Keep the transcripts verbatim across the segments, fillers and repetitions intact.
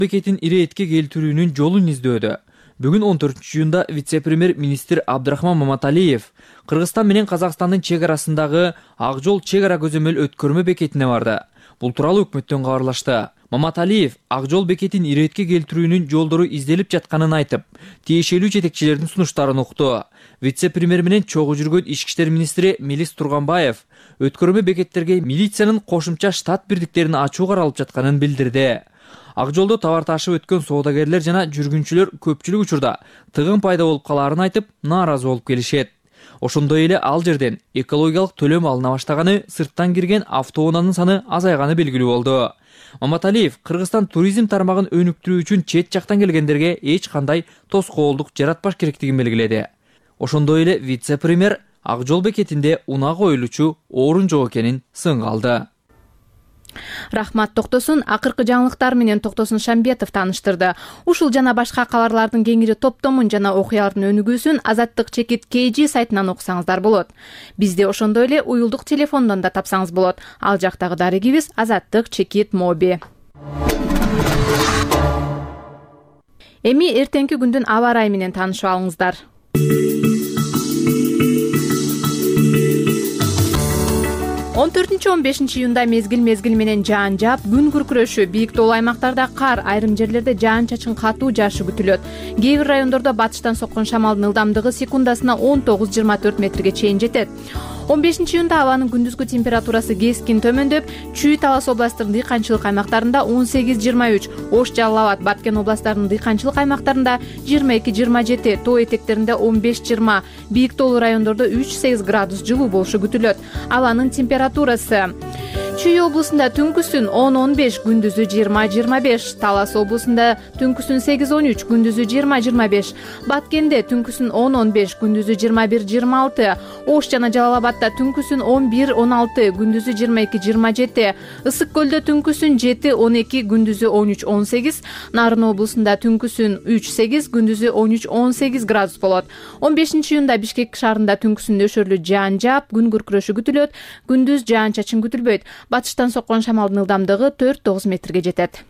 бекетин иретке келтирүүнүн жолун издөдө. Бүгүн он төртүнчү июнда вице-премьер-министр Абдрахман Маматалиев Кыргызстан менен Казакстандын чек арасындагы Ак жол чек ара көзөмөл өткөрмө бекетине барды. Бул тууралуу өкмөттөн кабарлашты. Маматалиев Ак жол бекетин иретке келтирүүнүн жолдору изделип жатканын айтып, тиешелүү жетекчилердин сунуштарын укту. Вице-премьер менен чогуу жүргөн ички иштер министри Мелис Турганбаев өткөрмө бекеттерге милициянын кошумча штат бирдиктерин ачуу каралып жатканын билдирди. Ак жолдо товар ташып өткөн соодагерлер жана жүргүнчүлөр көпчүлүк учурда тыгын пайда болуп калаарын айтып, нааразы болуп келишет. Ошондой эле ал жерден экологиялык төлөм алына баштаганы, сырттан кирген автоунаанын саны азайганы белгилүү болду. Маматалиев Кыргызстан туризм тармагын өнүктүрүү үчүн чет жактан келгендерге эч кандай тоскоолдук жаратпаш керектигин белгиледи. Ошондой эле вице-премьер Ак жол бекетинде унаа коюлуучу орун жок экенин сынга алды. Рахмат Токтосун акыркы жаңылыктар менен Токтосун Шамбетов тааныштырды. Ушул жана башка кабарлардын кеңири топтомун жана окуялардын өнүгүүсүн Азаттык чекит кей жи сайтынан окусаңыздар болот. Бизди ошондой эле уюлдук телефондон да тапсаңыз болот. Ал жактагы дарегибиз Азаттык чекит моби. Эми эртеңки күндүн аба ырайы менен таанышып алыңыздар. он төртүнчү он бешинчи июнда мезгил-мезгил менен жаан жаап, күн күркүрөшү, бийик тоолуу аймактарда кар, айрым жерлерде жаан-чачын катуу жаашы күтүлөт. Кээ бир райондордо батыштан соккон шамалдын ылдамдыгы секундасына он тогуз жыйырма төрт метрге чейин жетет. он бешинчи июнда абанын күндүзгү температурасы кескин төмөндөп, Чүй Талас областарынын дыйканчылык аймактарында он сегиз жыйырма үч, Ош Жалал Абад, Баткен областарынын дыйканчылык аймактарында жыйырма эки жыйырма жети, тоо этектеринде он беш жыйырма, бийик тоолуу райондордо үч сегиз градус жылуу болушу күтүлөт. Абанын температурасы: Чүй облусунда түнкүсүн он он беш, күндүзү жыйырма жыйырма беш, Талас облусунда түнкүсүн сегиз он үч, күндүзү жыйырма жыйырма беш, Баткенде түнкүсүн он он беш, күндүзү жыйырма бир жыйырма алты, Ош жана Жалал Абадда түнкүсүн он бир он алты, күндүзү жыйырма эки жыйырма жети, Ысык көлдө түнкүсүн жети он эки, күндүзү он үч он сегиз, Нарын облусунда түнкүсүн үч сегиз, күндүзү он үч он сегиз градус болот. он бешинчи июнда Бишкек шаарында түнкүсүн нөшөрлүү жаан жаап, күн күркүрөшү күтүлөт, күндүз жаан-чачын күтүлбөйт. Батыштан соккон шамалдын ылдамдыгы төрт тогуз метрге жетет.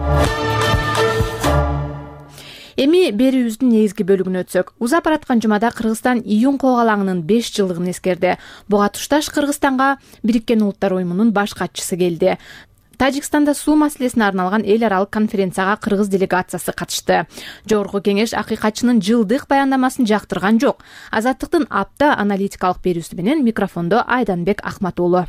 Эми берүүбүздүн негизги бөлүгүнө өтсөк, узап бараткан жумада Кыргызстан июнь коогалаңынын беш жылдыгын эскерди. Буга тушташ Кыргызстанга Бириккен Улуттар уюмунун баш катчысы келди. Тажикстанда суу маселесине арналган эл аралык конференцияга кыргыз делегациясы катышты. Жогорку кеңеш акыйкатчынын жылдык баяндамасын жактырган жок. Азаттыктын апта аналитикалык берүүсү менен микрофондо Айданбек Ахматуулу.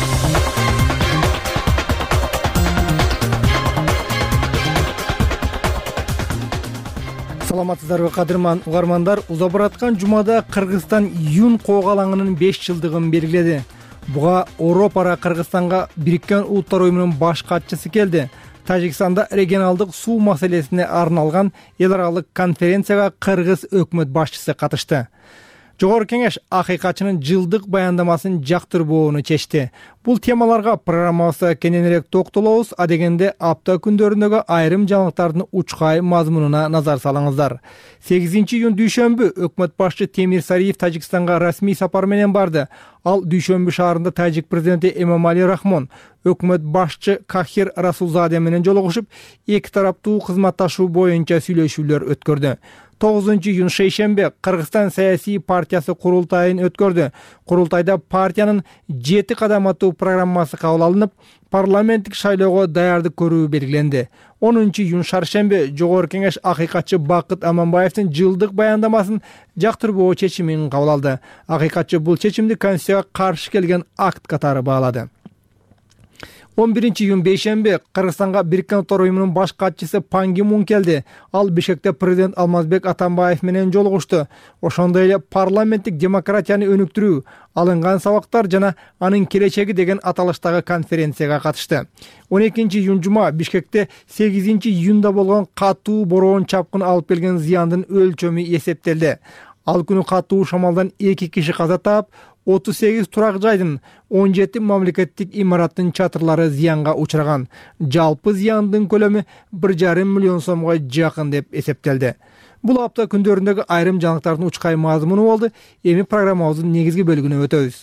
Саламатсыздарбы кадырман угармандар, узап бараткан жумада Кыргызстан июнь коогалаңынын беш жылдыгын белгиледи. Буга Европара Кыргызстанга Бириккен Улуттар уюмунун баш катчысы келди. Тажикстанда регионалдык суу маселесине арналган эл аралык конференцияга кыргыз өкмөт башчысы катышты. Жогорку кеңеш акыйкатчынын жылдык баяндамасын жактырбоону чечти. Бул темаларга программабызда кененирээк токтолобуз, а дегенде апта күндөрүндөгү айрым жаңылыктардын учкай мазмунуна назар салыңыздар. сегизинчи июнь дүйшөмбү өкмөт башчы Темир Сариев Тажикстанга расмий сапар менен барды. Ал Дүйшөмбү шаарында Тажик президенти Эмомали Рахмон, өкмөт башчы Кахир Расулзаде менен жолугушуп, эки тараптуу кызматташуу боюнча сүйлөшүүлөр өткөрдү. тогузунчу июнь шейшембе Кыргызстан саясий партиясы курултайын өткөрдү. Курултайда партиянын жети кадаматтуу программасы кабыл алынып, парламенттик шайлоого даярдык көрүү белгиленди. онунчу июнь шаршембе жогорку кеңеш акыйкатчы Бакыт Аманбаевдин жылдык баяндамасын жактырбоо чечимин кабыл алды. Акыйкатчы бул чечимди конституцияга каршы келген акт катары баалады. он биринчи июнь бейшембе Кыргызстанга Бириккен Улуттар уюмунун баш катчысы Пан Ги Мун келди. Ал Бишкекте президент Алмазбек Атамбаев менен жолугушту. Ошондой эле парламенттик демократияны өнүктүрүү, алынган сабактар жана анын келечеги деген аталыштагы конференцияга катышты. он экинчи июнь жума Бишкекте сегизинчи июнда болгон катуу бороон чапкын алып келген зыяндын өлчөмү эсептелди. Ал күнү катуу шамалдан эки киши каза таап, отуз сегиз турак жайдын он жети мамлекеттик имараттын чатырлары зыянга учураган. Жалпы зыяндын көлөмү бир жарым миллион сомго жакын деп эсептелди. Бул апта күндөрүндөгү айрым жаңылыктардын учкай мазмуну болду. Эми программабыздын негизги бөлүгүнө өтөбүз.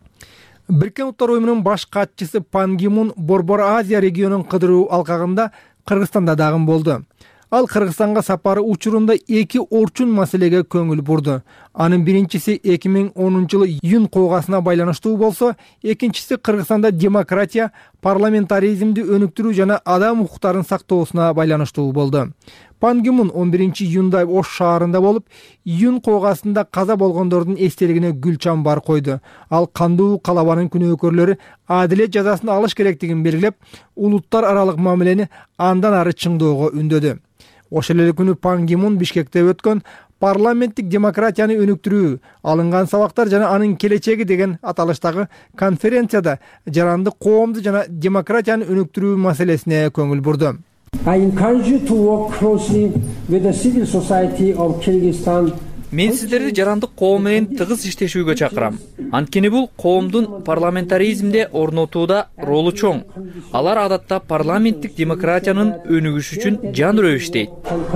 Бириккен Улуттар уюмунун баш катчысы Пан Ги Мун Борбор Азия регионун кыдыруу алкагында Кыргызстанда дагы болду. Ал Кыргызстанга сапары учурунда эки орчун маселеге көңүл бурду. Анын биринчиси эки миң онунчу жылы июнь куугасына байланыштуу болсо, экинчиси Кыргызстанда демократия, парламентаризмди өнүктүрүү жана адам укуктарын сактоосуна байланыштуу болду. Пан Ги Мун он биринчи июнда Ош шаарында болуп, июнь куугасында каза болгондордун эстелигине гүл чамбар койду. Ал кандуу калабанын күнөөкөрлөрү адилет жазасын алыш керектигин белгилеп, улуттар аралык мамилени андан ары чыңдоого үндөдү. Ошол эле күнү Пан Ги Мун Бишкекте өткөн парламенттик демократияны өнүктүрүү, алынган сабактар жана анын келечеги деген аталыштагы конференцияда жарандык коомду жана демократияны өнүктүрүү маселесине көңүл бурду. I encourage you to work closely with the civil society of Kyrgyzstan. Мен сиздерди жарандык коом менен тыгыз иштешүүгө чакырам. Анткени бул коомдун парламентаризмде орнотууда ролу чоң. Алар адатта парламенттик демократиянын өнүгүшү үчүн жан өрөп иштейт.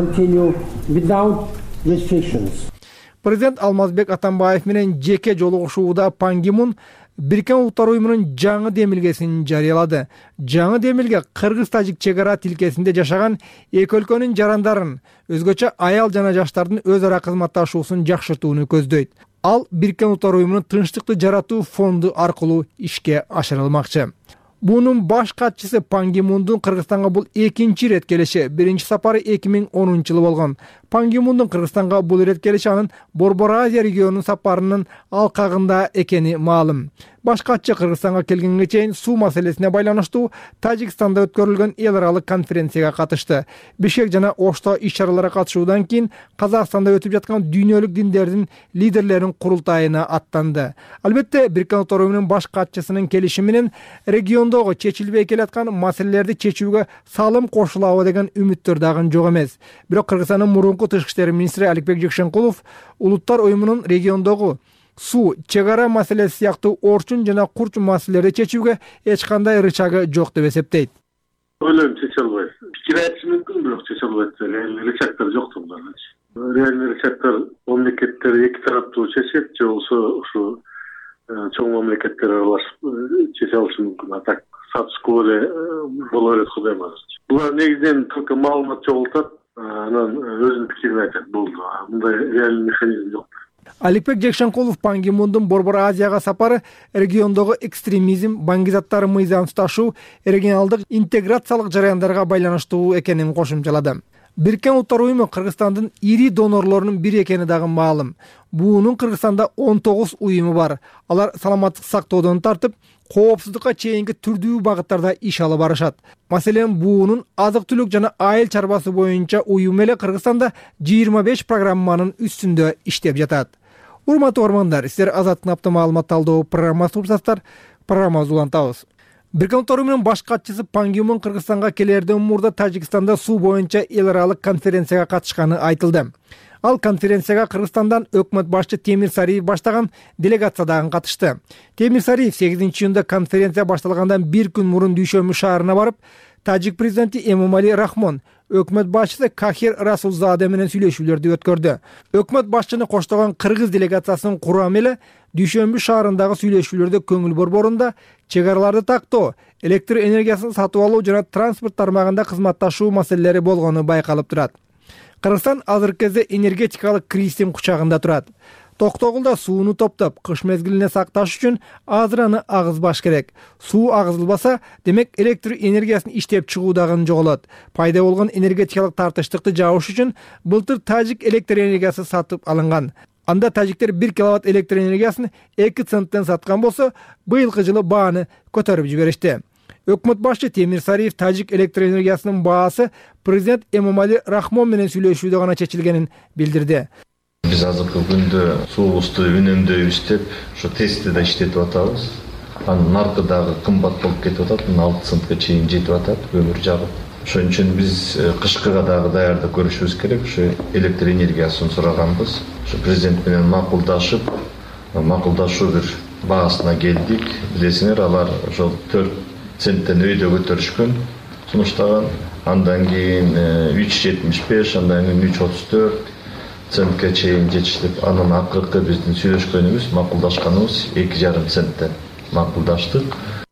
Президент Алмазбек Атамбаев менен жеке жолугушууда Пан Ги Мун Бириккен Улуттар уюмунун жаңы демилгесин жарыялады. Жаңы демилге кыргыз-тажик чегара тилкесинде жашаган эки өлкөнүн жарандарын, өзгөчө аял жана жаштардын өз ара кызматташуусун жакшыртууну көздөйт. Ал Бириккен Улуттар уюмунун тынчтыкты жаратуу фонду аркылуу ишке ашырылмакчы. Бунун баш катчысы Пан Ги Мундун Кыргызстанга бул экинчи ирет келиши. Биринчи сапары эки миң онунчу жылы болгон. Пан Ги Мундун Кыргызстанга бул ирет келиши анын Борбор Азия регионунун сапарынын алкагында экени маалым. Баш катчы Кыргызстанга келгенге чейин суу маселесине байланыштуу Тажикстанда өткөрүлгөн эл аралык конференцияга катышты. Бишкек жана Ошто иш-чараларга катышуудан кийин Казакстанда өтүп жаткан дүйнөлүк диндердин лидерлеринин курултайына аттанды. Албетте, Бириккен Улуттар уюмунун баш катчысынын келиши менен региондогу чечилбей келаткан маселелерди чечүүгө салым кошулабы деген үмүттөр дагы жок эмес. Бирок Кыргызстандын мурунку тышкы иштер министри Аликбек Жекшенкулов Улуттар уюмунун региондогу суу, чегара маселеси сыяктуу орчун жана курч маселелерди чечүүгө эч кандай рычагы жок деп эсептейт. Ойлойм, чече албайт. Пикир айтышы мүмкүн, бирок чече албайт. Рычагдар жок булардачы. Реальный рычагдар мамлекеттер эки тараптуу чечет, же болбосо ушу чоң мамлекеттер аралашып чече алышы мүмкүн. А так статус-кво боло берет, Кудай мазырчы. Булар негизинен только маалымат чогултат, анан өзүнүн пикирин айтат. Болду. Мындай реальный механизм жок. Аликбек Жекшенкулов Пан Ги Мундун Борбор Азияга сапары региондогу экстремизм, баңгизаттар мыйзам туташуу, регионалдык интеграциялык жараяндарга байланыштуу экенин кошумчалады. Бириккен Улуттар уюму Кыргызстандын ири донорлорунун бири экени дагы маалым. Буунун Кыргызстанда он тогуз уюму бар. Алар саламаттык сактоодон тартып, коопсуздукка чейинки түрдүү багыттарда иш алып барышат. Маселен, буунун азык-түлүк жана айыл чарбасы боюнча уюм эле Кыргызстанда жыйырма беш программанын үстүндө иштеп жатат. Урматтуу угармандар, сиздер Азаттын апта маалымат талдоо программасын угушасыздар. Программабызды улантабыз. Бириккен Улуттар уюмунун баш катчысы Пан Ги Мун Кыргызстанга келерден мурда Тажикстанда суу боюнча эл аралык конференцияга катышканы айтылды. Ал конференцияга Кыргызстандан өкмөт башчы Темир Сариев баштаган делегация дагы катышты. Темир Сариев сегизинчи июнда конференция башталгандан бир күн мурун Дүйшөмбү шаарына барып, Тажик президенти Эмомали Рахмон, өкмөт башчысы Кахир Расулзаде менен сүйлөшүүлөрдү өткөрдү. Өкмөт башчыны коштогон кыргыз делегациясынын курамы эле Дүйшөмбү шаарындагы сүйлөшүүлөрдө көңүл борборунда чегараларды тактоо, электр энергиясын сатып алуу жана транспорт тармагында кызматташуу маселелери болгону байкалып турат. Кыргызстан азыркы кезде энергетикалык кризистин кучагында турат. Токтогулда сууну топтоп, кыш мезгилине сакташ үчүн азыраны агызбаш керек. Суу агызылбаса, демек электр энергиясын иштеп чыгуу дагы жоголот. Пайда болгон энергетикалык тартыштыкты жабыш үчүн былтыр Тажик электр энергиясы сатып алынган. Анда тажиктер бир киловатт электр энергиясын эки центтен саткан болсо, быйылкы жылы бааны көтөрүп жиберишти. Өкмөт башчы Темир Сариев Тажик электр энергиясынын баасы президент Эмомали Рахмон менен сүйлөшүүдө гана чечилгенин билдирди. Биз азыркы күндө суубузду үнөмдөйбүз деп, ошо тестти да иштетип атабыз. Анын наркы дагы кымбат болуп кетип атат, алты центке чейин жетип атат өмүр жагы. Ошон үчүн биз кышкыга дагы даярдык көрүшүбүз керек. Ошо электр энергиясын сураганбыз. Ошо президент менен макулдашып, макулдашуу бир баасына келдик. Билесиңер, алар ошо төрт центтен өйдө көтөрүшкөн, сунуштаган. Андан кийин үч жетимиш беш, андан кийин үч отуз төрт центке чейин жетиштип, анын акыркы биздин сүйлөшкөнүбүз, макулдашканыбыз эки жарым центтен макулдаштык.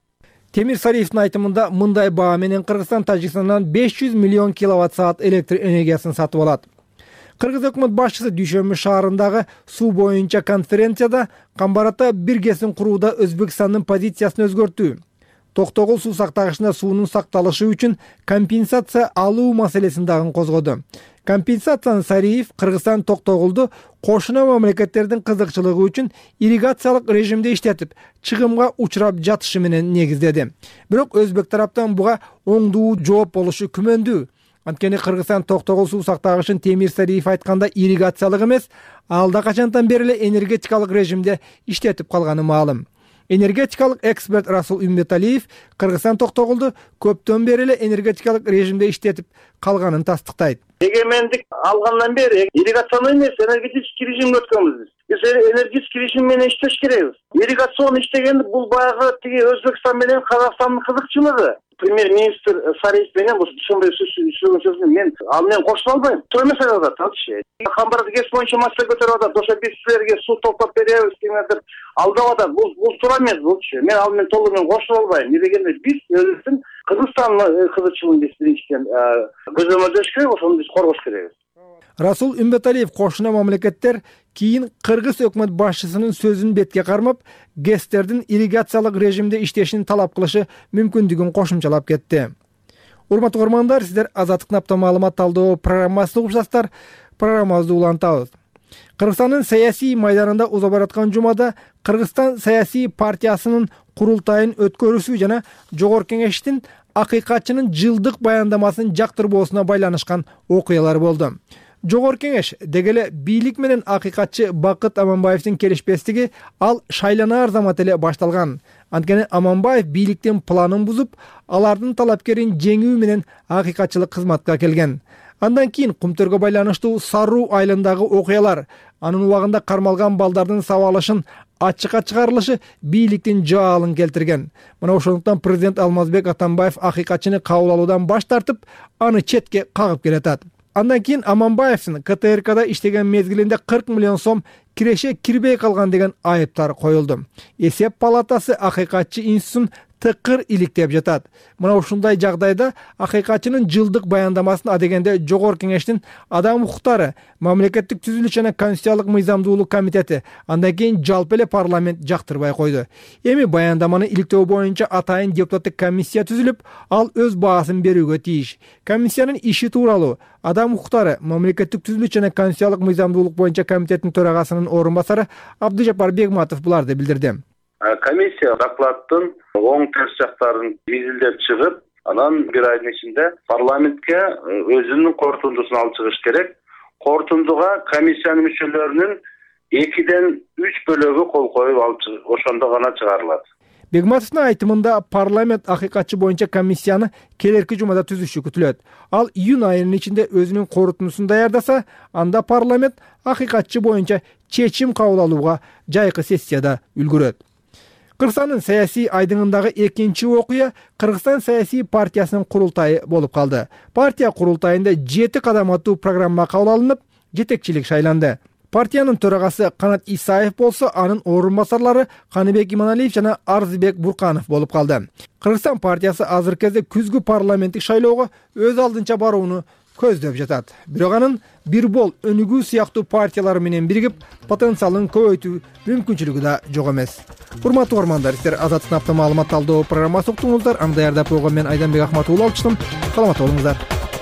Темир Сариевдин айтымында мындай баа менен Кыргызстан Тажикстандан беш жүз миллион киловатт саат электр энергиясын сатып алат. Кыргыз өкмөт башчысы Дүйшөмбү шаарындагы суу боюнча конференцияда Камбарата биргесин курууда Өзбекстандын позициясын өзгөртүү, Токтогул суу сактагычында суунун сакталышы үчүн компенсация алуу маселесин дагы козгоду. Компенсацияны Сариев Кыргызстан Токтогулду кошуна мамлекеттердин кызыкчылыгы үчүн ирригациялык режимде иштетип, чыгымга учурап жатышы менен негиздеди. Бирок өзбек тараптан буга оңдуу жооп болушу күмөндүү. Анткени Кыргызстан Токтогул суу сактагычын Темир Сариев айтканда ирригациялык эмес, алда качантан бери эле энергетикалык режимде иштетип калганы маалым. Энергетикалык эксперт Расул Умбеталиев Кыргызстан Токтогулду көптөн бери эле энергетикалык режимде иштетип калганын тастыктайт. Эгемендик алгандан бери ирригациялык эмес, энергетический режимге өткөнбүз. Биз энергетический режим менен иштеш керекпиз. Ирригацион иштегенде бул баягы тиги Өзбекстан менен Казакстандын кызыкчылыгы. Премьер-министр Сариев менен бул ошондой сөзүн сөзүн мен ал менен кошула албайм. Төр маселе атат алчы. Камбарда кес боюнча маселе көтөрүп атат. Ошо биз силерге суу топтоп беребиз дегендер алдап атат. Бул бул туура эмес булчу. Мен ал менен толук менен кошула албайм. Эмне дегенде биз өзүбүздүн Кыргызстандын кызыкчылыгын биз биринчиден көзөмөлдөш керек, ошону биз коргош керекбиз. Расул Умбеталиев кошуна мамлекеттер кийин Кыргыз өкмөт башчысынын сөзүн бетке кармап, ГЭСтердин ирригациялык режимде иштешин талап кылышы мүмкүндүгүн кошумчалап кетти. Урматтуу көрөрмандар, сиздер Азаттык Напта маалымат талдоо программасын угуп жатасыздар. Программабызды улантабыз. Кыргызстандын саясий майданында уза бараткан жумада Кыргызстан саясий партиясынын курултайын өткөрүүсү жана Жогорку Кеңештин акыйкатчынын жылдык баяндамасын жактырбоосуна байланышкан окуялар болду. Жогорку Кеңеш дегеле бийлик менен акыйкатчы Бакыт Аманбаевдин келишпестиги ал шайланаар замат эле башталган. Анткени Аманбаев бийликтин планын бузуп, алардын талапкерин жеңүү менен акыйкатчылык кызматка келген. Андан кийин Кумтөргө байланыштуу Саруу айылындагы окуялар, анын убагында кармалган балдардын сабалышын ачыкка чыгарылышы бийликтин жаалын келтирген. Мына ошондуктан президент Алмазбек Атамбаев акыйкатчыны кабыл алуудан баш тартып, аны четке кагып келатат. Андан кийин Аманбаевдин КТРКда иштеген мезгилинде кырк миллион сом киреше кирбей калган деген айыптар коюлду. Эсеп палатасы акыйкатчы институтун тыкыр иликтеп жатат. Мына ушундай жагдайда акыйкатчынын жылдык баяндамасын адегенде Жогорку Кеңештин адам укуктары, мамлекеттик түзүлүш жана конституциялык мыйзамдуулук комитети, андан кийин жалпы эле парламент жактырбай койду. Эми баяндаманы иликтөө боюнча атайын депутаттык комиссия түзүлүп, ал өз баасын берүүгө тийиш. Комиссиянын иши тууралуу адам укуктары, мамлекеттик түзүлүш жана конституциялык мыйзамдуулук боюнча комитеттин төрагасынын орун басары Абдыжапар Бегматов буларды билдирди. Комиссия докладтын оң терс жактарын изилдеп чыгып, анан бир айдын ичинде парламентке өзүнүн корутундусун алып чыгыш керек. Корутундуга комиссиянын мүчөлөрүнүн экиден үч бөлөгү кол коюп алып чыгып, ошондо гана чыгарылат. Бегматовдун айтымында парламент акыйкатчы боюнча комиссияны келерки жумада түзүшү күтүлөт. Ал июнь айынын ичинде өзүнүн корутундусун даярдаса, анда парламент акыйкатчы боюнча чечим кабыл алууга жайкы сессияда үлгүрөт. Кыргызстандын саясий айдыңындагы экинчи окуя Кыргызстан саясий партиясынын курултайы болуп калды. Партия курултайында жети кадам аттуу программа кабыл алынып, жетекчилик шайланды. Партиянын төрагасы Канат Исаев болсо, анын орун басарлары Каныбек Иманалиев жана Арзыбек Бурканов болуп калды. Кыргызстан партиясы азыркы кезде күзгү парламенттик шайлоого өз алдынча барууну көздөп жатат. Бирок анын бир бол өнүгүү сыяктуу партиялар менен биригип, потенциалын көбөйтүү мүмкүнчүлүгү да жок эмес. Урматтуу көрөрмандар, сиздер Азаттык Напта маалымат талдоо программасын уктуңуздар. Аны даярдап койгон мен Айданбек Ахматов уулу алчытым. Саламатта болуңуздар.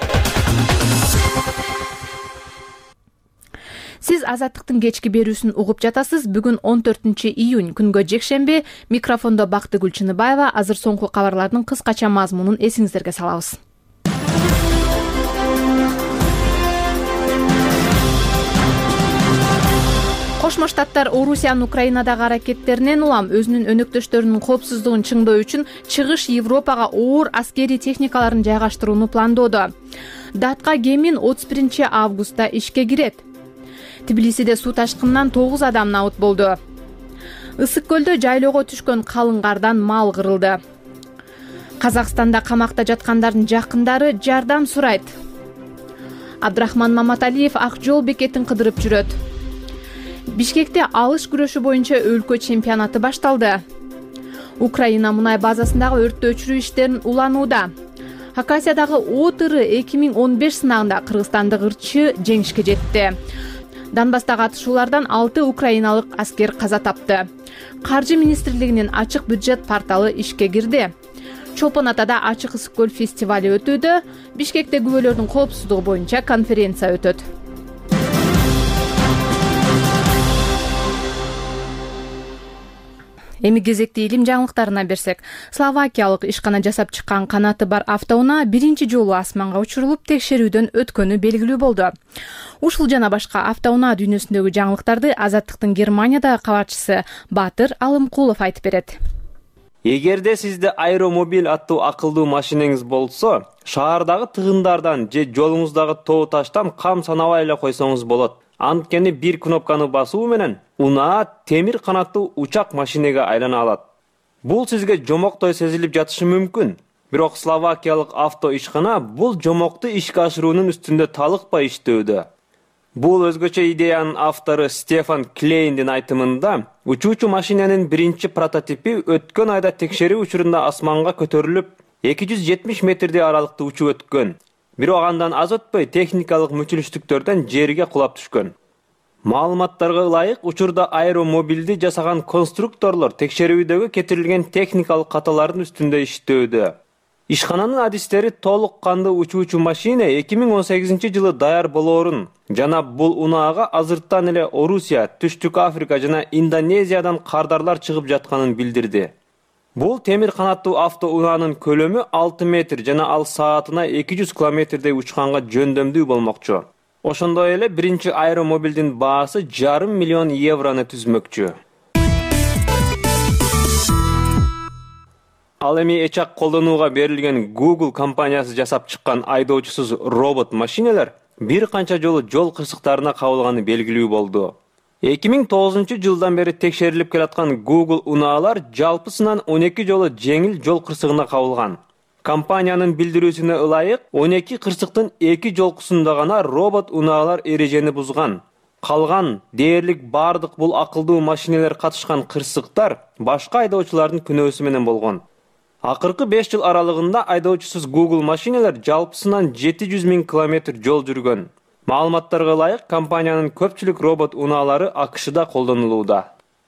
Сиз Азаттыктын кечки берүүсүн угуп жатасыз. Бүгүн он төртүнчү июнь күнгө жекшемби. Микрофондо Бактыгүл Чыныбаева. Азыр соңку кабарлардын кыскача мазмунун эсиңиздерге салабыз. Кошмо Штаттар Орусиянын Украинадагы аракеттеринен улам өзүнүн өнөктөштөрүнүн коопсуздугун чыңдоо үчүн чыгыш Европага оор аскерий техникаларын жайгаштырууну пландоодо. Датка Гемин отуз биринчи августта ишке кирет. Тбилисиде суу ташкынынан тогуз адам набыт болду. Ысык көлдө жайлоого түшкөн калың кардан мал кырылды. Казакстанда камакта жаткандардын жакындары жардам сурайт. Абдрахман Маматалиев Ак жол бекетин кыдырып жүрөт. Бишкекте алыш күрөшү боюнча өлкө чемпионаты башталды. Украина мунай базасындагы өрттү өчүрүү иштерин уланууда. Хакасиядагы Отыры эки миң он беш сынагында кыргызстандык ырчы жеңишке жетти. Донбасстагы атышуулардан алты украиналык аскер каза тапты. Каржы министрлигинин ачык бюджет порталы ишке кирди. Чолпон Атада ачык ысык көл фестивали өтүүдө. Бишкекте күбөлөрдүн коопсуздугу боюнча конференция өтөт. Эми кезекти илим жаңылыктарына берсек, словакиялык ишкана жасап чыккан канаты бар автоунаа биринчи жолу асманга учурулуп текшерүүдөн өткөнү белгилүү болду. Ушул жана башка автоунаа дүйнөсүндөгү жаңылыктарды Азаттыктын Германиядагы кабарчысы Батыр Алымкулов айтып берет. Эгерде сизде аэромобиль аттуу акылдуу машинеңиз болсо, шаардагы тыгындардан же жолуңуздагы тоо таштан кам санабай эле койсоңуз болот. Анткени бир кнопканы басуу менен унаа темир канаттуу учак машинеге айлана алат. Бул сизге жомоктой сезилип жатышы мүмкүн. Бирок словакиялык авто ишкана бул жомокту ишке ашыруунун үстүндө талыкпай иштөөдө. Бул өзгөчө идеянын автору Стефан Клейндин айтымында, учуучу машинанын биринчи прототипи өткөн айда текшерүү учурунда асманга көтөрүлүп, эки жүз жетимиш метрдей аралыкты учуп өткөн. Бирок андан аз өтпөй техникалык мүчүлүштүктөрдөн жерге кулап түшкөн. Маалыматтарга ылайык, учурда аэромобилди жасаган конструкторлор текшерүүдөгү кетирилген техникалык каталардын үстүндө иштөөдө. Ишкананын адистери толук кандуу учуучу машина эки миң он сегизинчи жылы даяр болоорун жана бул унаага азырттан эле Орусия, Түштүк Африка жана Индонезиядан кардарлар чыгып жатканын билдирди. Бул темир канаттуу авто унаанын көлөмү алты метр жана ал саатына эки жүз километрдей учканга жөндөмдүү болмокчу. Ошондой эле биринчи аэромобилдин баасы жарым миллион евроны түзмөкчү. Ал эми эчак колдонууга берилген Google компаниясы жасап чыккан айдоочусуз робот машиналар бир канча жолу жол кырсыктарына кабылганы белгилүү болду. эки миң тогузунчу жылдан бери текшерилип келаткан Google унаалар жалпысынан он эки жолу жеңил жол кырсыгына кабылган. Компаниянын билдирүүсүнө ылайык, он эки кырсыктын эки жолкусунда гана робот унаалар эрежени бузган. Калган дээрлик бардык бул акылдуу машиналар катышкан кырсыктар башка айдоочулардын күнөөсү менен болгон. Акыркы беш жыл аралыгында айдоочусуз Google машиналар жалпысынан жети жүз миң километр жол жүргөн. Маалыматтарга ылайык, компаниянын көпчүлүк робот унаалары АКШда колдонулууда.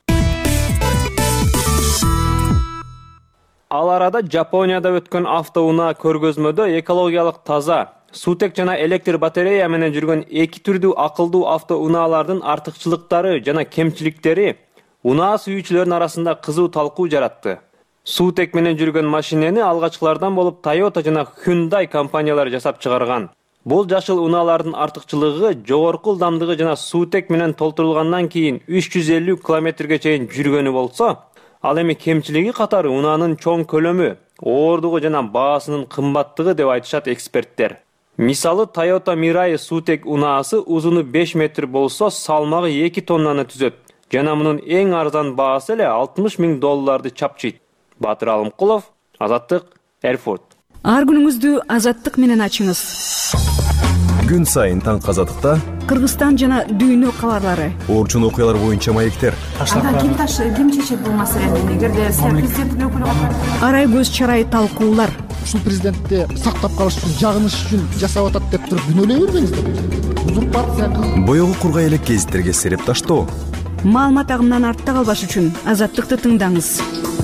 Ал арада Жапонияда өткөн автоунаа көргөзмөдө экологиялык таза, суутек жана электр батарея менен жүргөн эки түрдүү акылдуу автоунаалардын артыкчылыктары жана кемчиликтери унаа сүйүүчүлөрдүн арасында кызуу талкуу жаратты. Суутек менен жүргөн машинени алгачкылардан болуп Toyota жана Hyundai компаниялары жасап чыгарган. Бул жашыл унаалардын артыкчылыгы жогорку ылдамдыгы жана суутек менен толтурулгандан кийин үч жүз элүү километрге чейин жүргөнү болсо, ал эми кемчилиги катары унаанын чоң көлөмү, ооругу жана баасынын кымбаттыгы деп айтышат эксперттер. Мисалы Toyota Mirai суутек унаасы узуну беш метр болсо, салмагы эки тоннаны түзөт. Жана мунун эң арзан баасы эле алтымыш миң долларды чапчыйт. Батыр Алымкулов, Азаттык, Эрфурт. Ар күнүңүздү Азаттык менен ачыңыз. Күн сайын таң Азаттыкта Кыргызстан жана дүйнө кабарлары, орчун окуялар боюнча маектер. Анда ким ташы, ким чечет бул маселени? Эгерде президенттин өкүлү арай көз чарай талкуулар. Ушул президентти сактап калыш үчүн, жагыныш үчүн жасап атат деп туруп күнөөлөй бербеңиздер. Узурпация кылып. Боёгу кургай элек гезиттерге сереп таштоо. Маалымат агымынан артта калбаш үчүн Азаттыкты тыңдаңыз.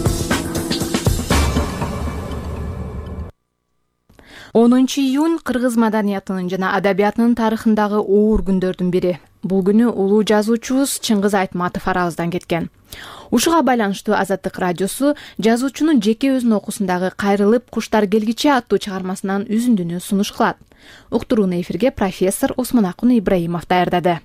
онунчу июнь кыргыз маданиятынын жана адабиятынын тарыхындагы оор күндөрдүн бири. Бул күнү улуу жазуучубуз Чыңгыз Айтматов арабыздан кеткен. Ушуга байланыштуу Азаттык радиосу жазуучунун жеке өзүнүн окуусундагы Кайрылып куштар келгиче аттуу чыгармасынан үзүндүнү сунуш кылат. Уктурууну эфирге профессор Осмонакун Ибраимов даярдады.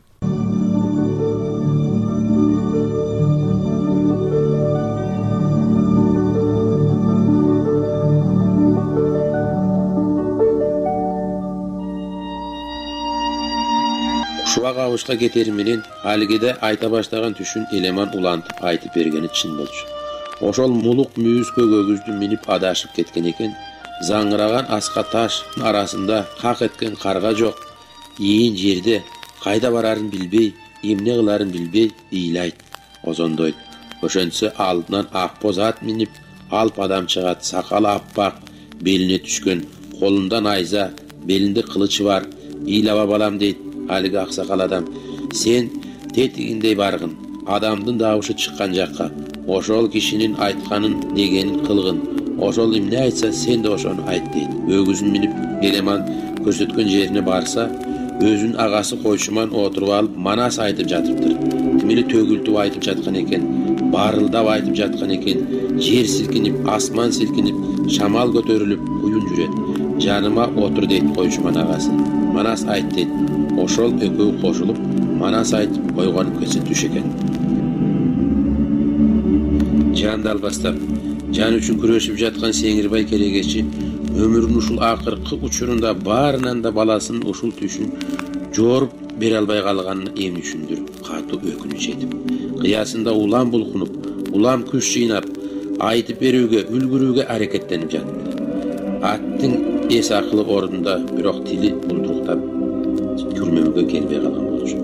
Шуага абышка кетери менен алигиде айта баштаган түшүн элеман улантып айтып бергени чын болчу. Ошол мулук мүйүскө көгүздү минип адашып кеткен экен. Заңыраган аска таш арасында как эткен карга жок. Ийин жерде кайда барарын билбей, эмне кыларын билбей ыйлайт, озондойт. Ошентсе алдынан ак боз ат минип алып адам чыгат, сакалы аппак, белине түшкөн, колунда найза, белинде кылычы бар. Ыйлаба балам дейт алиги аксакал адам. Сен тетигиндей баргын, адамдын дабышы чыккан жакка. Ошол кишинин айтканын дегенин кылгын. Ошол эмне айтса, сен да ошону айт дейт. Өгүзүн минип Елеман көрсөткөн жерине барса, өзүнүн агасы койшуман отуруп алып манас айтып жатыптыр. Тимили төгүлтүп айтып жаткан экен, барылдап айтып жаткан экен. Жер силкинип, асман силкинип, шамал көтөрүлүп, уюн жүрөт. Жаныма отур дейт койшуман агасы. Манас айт дейт. Ошол экөө кошулуп, манас айтып койгон көсө түш экен. Жанды албастап, жан үчүн күрөшүп жаткан Сеңирбай Керегечи өмүрүнүн ушул акыркы учурунда баарынан да баласынын ушул түшүн жооруп бере албай калганына эмне үчүндүр катуу өкүнүч этип, кыясында улам булкунуп, улам күч жыйнап, айтып берүүгө, үлгүрүүгө аракеттенип жатты. Аттын эс акылы ордунда, бирок тили булдуруктап, күрмөмгө келбей калган болчу.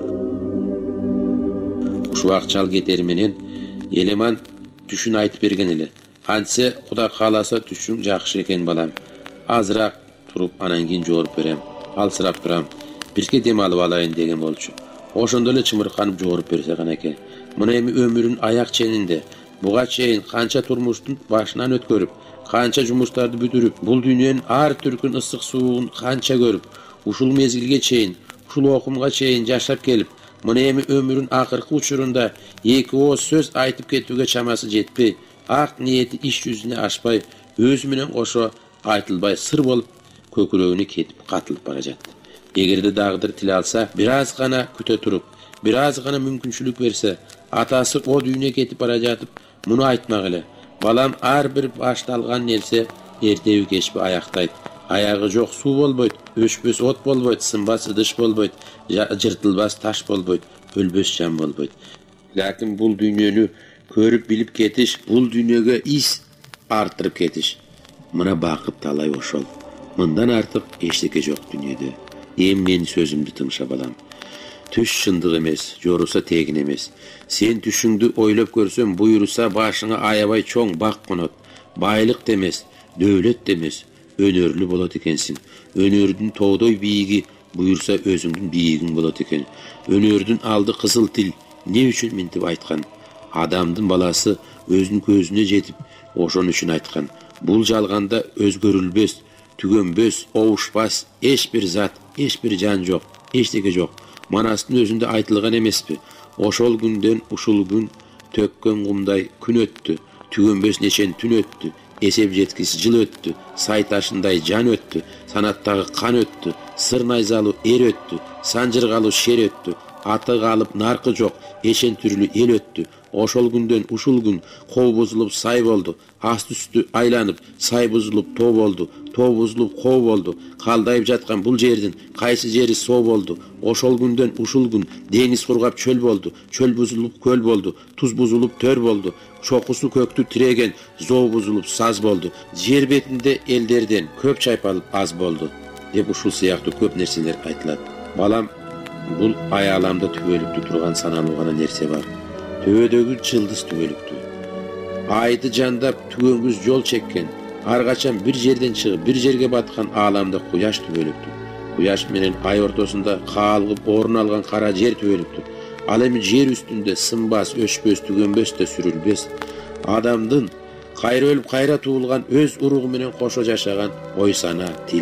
Ушул акчал кетери менен Елеман түшүн айтып берген эле. Антсе Кудай кааласа түшүң жакшы экен балам. Азыраак туруп анан кийин жооруп берем. Алсырап турам. Бирке дем алып алайын деген болчу. Ошондо эле чымырканып жооруп берсе гана экен. Мына эми өмүрүн аяк ченинде, буга чейин канча турмуштун башынан өткөрүп, канча жумуштарды бүтүрүп, бул дүйнөнүн ар түркүн ысык суугун канча көрүп, ушул мезгилге чейин, ушул окумга чейин жашап келип, мына эми өмүрүн акыркы учурунда эки ооз сөз айтып кетүүгө чамасы жетпей, ак ниети иш жүзүнө ашпай, өзү менен кошо айтылбай сыр болуп, көкүрөгүнө кетип катылып бара жатты. Эгерде дагы тил алса, бир аз гана күтө туруп, бир аз гана мүмкүнчүлүк берсе, атасы о дүйнө кетип бара жатып, муну айтмак эле. Балам ар бир башталган нерсе эртеби кечпи аяктайт. Аягы жок суу болбойт, өчпөс от болбойт, сынбас ыдыш болбойт, жыртылбас таш болбойт, өлбөс жан болбойт. Лакин бул дүйнөнү көрүп билип кетиш, бул дүйнөгө ис арттырып кетиш. Мына бакыт талай ошол. Мындан артык эчтеке жок дүйнөдө. Эми менин сөзүмдү тыңша балам. Түш шындык эмес, жоруса тегин эмес. Сен түшүңдү ойлоп көрсөң, буйруса башыңа аябай чоң бак конот. Байлык да эмес, дөөлөт да эмес, өнөрлүү болот экенсиң. Өнөрдүн тоодой бийиги буйруса өзүңдүн бийигиң болот экен. Өнөрдүн алды кызыл тил не үчүн минтип айткан? Адамдын баласы өзүнүн көзүнө жетип, ошон үчүн айткан. Бул жалганда өзгөрүлбөс, түгөнбөс, оушпас эч бир зат, эч бир жан жок, эчтеке жок. Манастын өзүндө айтылган эмеспи? Ошол күндөн ушул күн төккөн кумдай күн өттү, түгөнбөс нечен түн өттү, эсеп жеткис жыл өттү, сай ташындай жан өттү, санаттагы кан өттү, сыр найзалуу эр өттү, санжыргалуу шер өттү, аты калып наркы жок, эшен түрлүү эл өттү. Ошол күндөн ушул күн коо бузулуп сай болду, аст үстү айланып, сай бузулуп тоо болду, тоо бузулуп коо болду. Калдайып жаткан бул жердин кайсы жери соо болду. Ошол күндөн ушул күн деңиз кургап чөл болду, чөл бузулуп көл болду, туз бузулуп төр болду, чокусу көктү тиреген зоо бузулуп саз болду. Жер бетинде элдерден көп чайпалып аз болду, деп ушул сыяктуу көп нерселер айтылат. Балам, бул аяламда түбөлүктүү турган саналуу гана нерсе бар. Төбөдөгү жылдыз түбөлүктүү. Айды жандап түгөнгүз жол чеккен, ар качан бир жерден чыгып бир жерге баткан ааламда куяш түбөлүктүү. Куяш менен ай ортосунда каалгып орун алган кара жер түбөлүктүү. Ал эми жер үстүндө сынбас, өчпөс, түгөнбөс да сүрүлбөс. Адамдын кайра өлүп кайра туулган өз уругу менен кошо жашаган ой сана тил.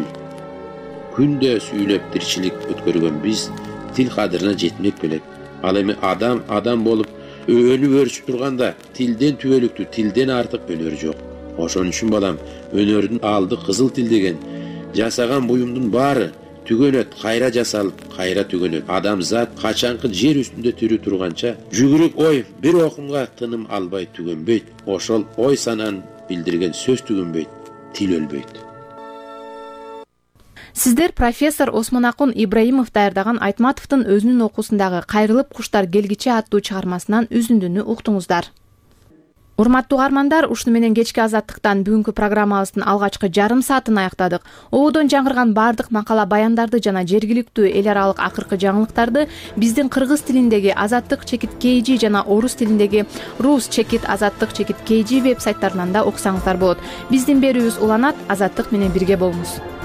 Күндө сүйлөп тирчилик өткөргөн биз тил кадырына жетмек белек. Ал эми адам адам болуп өнүп өрчүп турганда тилден түбөлүктүү, тилден артык өлөр жок. Ошон үчүн балам, өнөрдүн алды кызыл тил деген жасаган буюмдун баары түгөнөт, кайра жасалып, кайра түгөнөт. Адамзат качанкы жер үстүндө тирүү турганча, жүгүрүк ой бир окумга тыным албай түгөнбөйт. Ошол ой сананы билдирген сөз түгөнбөйт, тил өлбөйт. Сиздер профессор Осмонакун Ибраимов даярдаган Айтматовдун өзүнүн окуусундагы Кайрылып куштар келгиче аттуу чыгармасынан үзүндүнү уктуңуздар. Урматтуу угармандар, ушуну менен кечки Азаттыктан бүгүнкү программабыздын алгачкы жарым саатын аяктадык. Ободон жаңырган бардык макала баяндарды жана жергиликтүү эл аралык акыркы жаңылыктарды биздин кыргыз тилиндеги Азаттык чекит kg жана орус тилиндеги Rus чекит Азаттык чекит kg веб сайттарынан да окусаңыздар болот. Биздин берүүбүз уланат. Азаттык менен бирге болуңуз.